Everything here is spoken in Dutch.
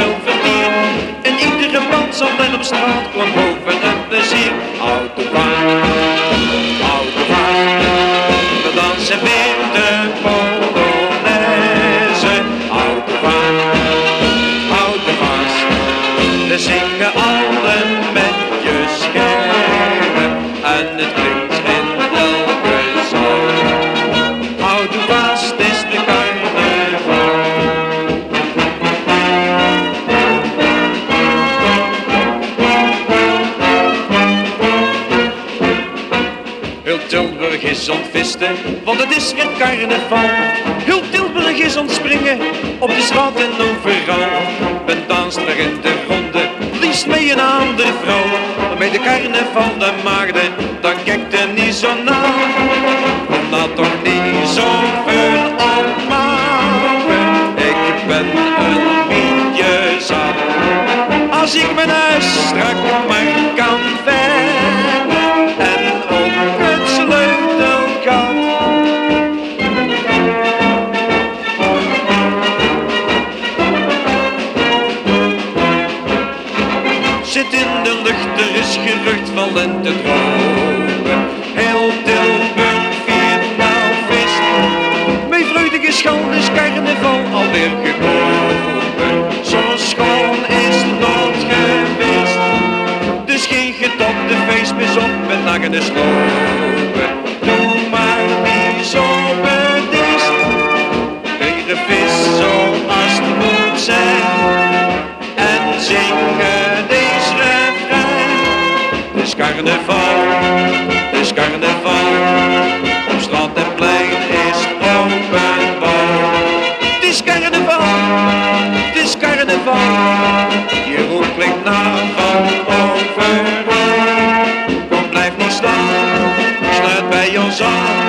wel vertier. In iedere band en op straat kwam boven het plezier. Autobaan, we dansen weer de Polonaise. Autobaan, we zingen allen met je schermen en het klinkt in elke zaal. Autobaan, het is de carnaval. Heel Tilburg is ontvisten, want het is geen carnaval. Heel Tilburg is ontspringen, op de straat en overal. Men danst er in de ronde, liefst mee een andere vrouw. Maar bij de carnaval de maagden, dan kijkt er niet zo na. Kom nou toch niet zo veel opmaken, ik ben een beetje zat. Als ik mijn huis strak maar kan verven en ook het sleutelgat. Zit in de lucht, er is gerucht van lentedromen. Heel Tilburg viert nou feest. Met vreugdige schoon is carnaval alweer gekomen. Zo schoon is het nooit geweest. Dus geen getopte feestmis op met naggende slopen. Doe maar niet zo bedeesd. Kreeg de vis zoals het moet zijn. En zingen deze refrein. Het is carnaval, het is carnaval. Op straat en plein is open bal. Het is carnaval, het is carnaval. Je roep klinkt na van overal. Kom, blijf niet staan, sluit bij ons aan.